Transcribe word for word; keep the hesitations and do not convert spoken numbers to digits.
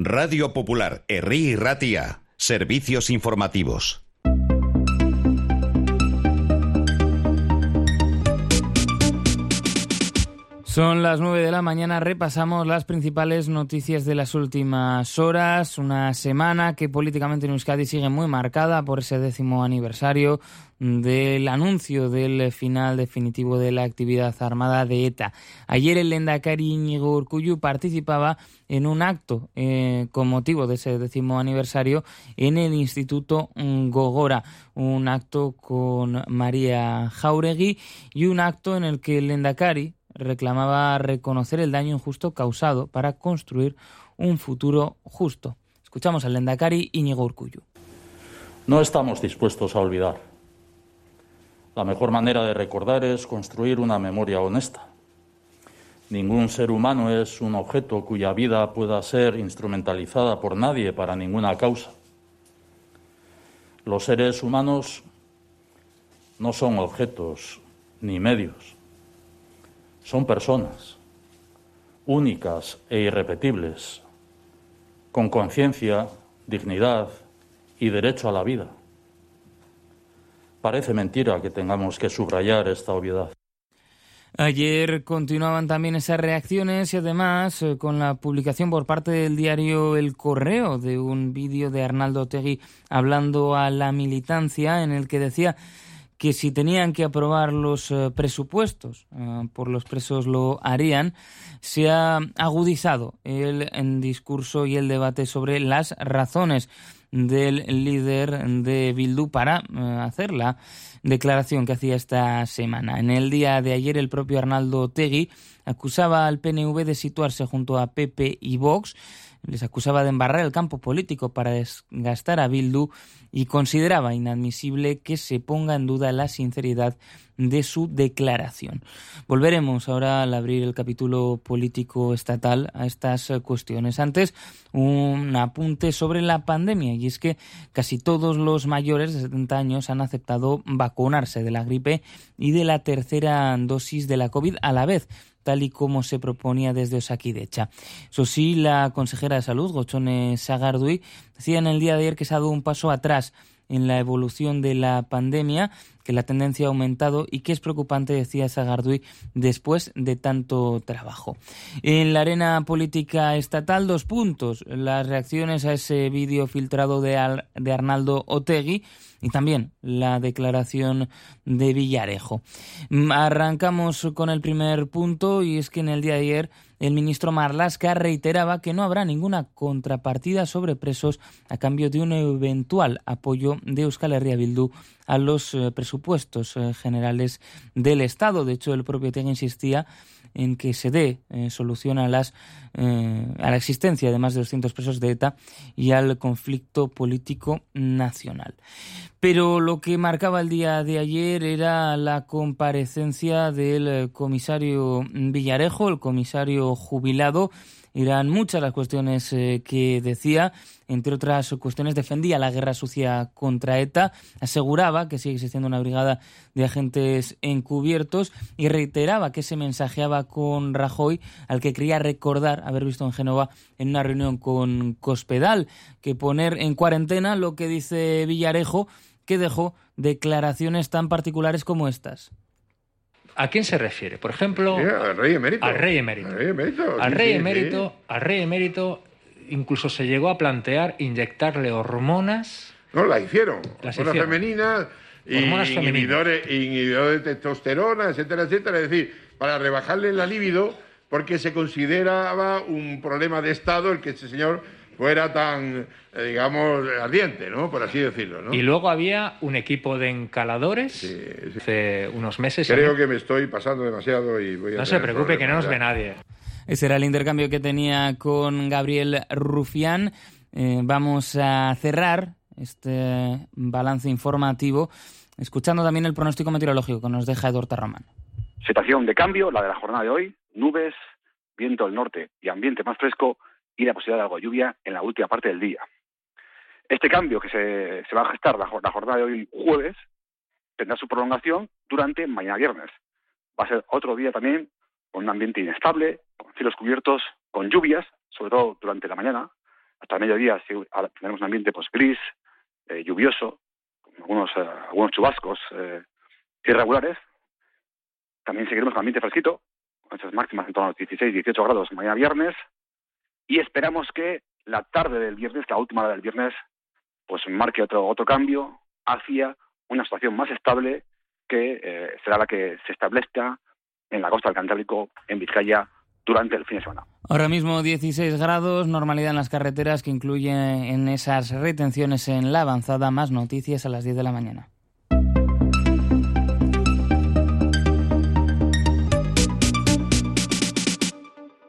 Radio Popular, Herri y Ratia. Servicios informativos. Son las nueve de la mañana, repasamos las principales noticias de las últimas horas. Una semana que políticamente en Euskadi sigue muy marcada por ese décimo aniversario del anuncio del final definitivo de la actividad armada de ETA. Ayer el lehendakari Iñigo Urkullu participaba en un acto eh, con motivo de ese décimo aniversario en el Instituto Gogora, un acto con María Jáuregui y un acto en el que el lehendakari reclamaba reconocer el daño injusto causado para construir un futuro justo. Escuchamos al lehendakari Iñigo Urkullu. No estamos dispuestos a olvidar. La mejor manera de recordar es construir una memoria honesta. Ningún ser humano es un objeto cuya vida pueda ser instrumentalizada por nadie para ninguna causa. Los seres humanos no son objetos ni medios. Son personas, únicas e irrepetibles, con conciencia, dignidad y derecho a la vida. Parece mentira que tengamos que subrayar esta obviedad. Ayer continuaban también esas reacciones y además eh, con la publicación por parte del diario El Correo de un vídeo de Arnaldo Otegi hablando a la militancia en el que decía que si tenían que aprobar los eh, presupuestos eh, por los presos lo harían. Se ha agudizado el, el discurso y el debate sobre las razones del líder de Bildu para eh, hacer la declaración que hacía esta semana. En el día de ayer el propio Arnaldo Otegi acusaba al P N V de situarse junto a P P y Vox, les acusaba de embarrar el campo político para desgastar a Bildu y consideraba inadmisible que se ponga en duda la sinceridad de su declaración. Volveremos ahora al abrir el capítulo político estatal a estas cuestiones. Antes, un apunte sobre la pandemia, y es que casi todos los mayores de setenta años han aceptado vacunarse de la gripe y de la tercera dosis de la COVID a la vez, tal y como se proponía desde Osakidetza. Eso sí, la consejera de Salud, Gotzone Sagardui, decía en el día de ayer que se ha dado un paso atrás en la evolución de la pandemia, que la tendencia ha aumentado y que es preocupante, decía Sagardui, después de tanto trabajo. En la arena política estatal, dos puntos. Las reacciones a ese vídeo filtrado de, Al- de Arnaldo Otegi y también la declaración de Villarejo. Arrancamos con el primer punto, y es que en el día de ayer el ministro Marlaska reiteraba que no habrá ninguna contrapartida sobre presos a cambio de un eventual apoyo de Euskal Herria Bildu a los eh, presupuestos eh, generales del Estado. De hecho, el propio Otegi insistía en que se dé eh, solución a, las, eh, a la existencia de más de doscientos presos de ETA y al conflicto político nacional. Pero lo que marcaba el día de ayer era la comparecencia del comisario Villarejo, el comisario jubilado. Eran muchas las cuestiones eh, que decía. Entre otras cuestiones, defendía la guerra sucia contra ETA, aseguraba que sigue existiendo una brigada de agentes encubiertos y reiteraba que se mensajeaba con Rajoy, al que creía recordar haber visto en Génova en una reunión con Cospedal, que poner en cuarentena, lo que dice Villarejo, que dejó declaraciones tan particulares como estas. ¿A quién se refiere? Por ejemplo, sí, al rey emérito. Al rey emérito. Al rey emérito, al sí, rey sí, emérito, sí. al rey emérito, incluso se llegó a plantear inyectarle hormonas. No, la hicieron. Las hormonas hicieron. femeninas, Hormonas y femeninas. inhibidores, inhibidores de testosterona, etcétera, etcétera. Es decir, para rebajarle la libido, porque se consideraba un problema de Estado el que este señor fuera tan, eh, digamos, ardiente, ¿no? Por así decirlo, ¿no? Y luego había un equipo de encaladores Sí, sí. hace unos meses. Creo que me estoy pasando demasiado y voy a No se tener preocupe, que no nos ve problemas, nadie. Ese era el intercambio que tenía con Gabriel Rufián. Eh, vamos a cerrar este balance informativo escuchando también el pronóstico meteorológico que nos deja Eduardo Román. Situación de cambio, la de la jornada de hoy: nubes, viento del norte y ambiente más fresco, y la posibilidad de algo de lluvia en la última parte del día. Este cambio que se, se va a gestar la, la jornada de hoy jueves tendrá su prolongación durante mañana viernes. Va a ser otro día también con un ambiente inestable, con cielos cubiertos, con lluvias, sobre todo durante la mañana, hasta el mediodía sí, tendremos un ambiente pues gris, eh, lluvioso, con algunos, eh, algunos chubascos eh, irregulares. También seguiremos con ambiente fresquito, con esas máximas en torno a los dieciséis, dieciocho grados mañana viernes. Y esperamos que la tarde del viernes, la última hora del viernes, pues marque otro, otro cambio hacia una situación más estable que eh, será la que se establezca en la costa del Cantábrico, en Vizcaya, durante el fin de semana. Ahora mismo dieciséis grados, normalidad en las carreteras que incluye en esas retenciones en la avanzada. Más noticias a las diez de la mañana.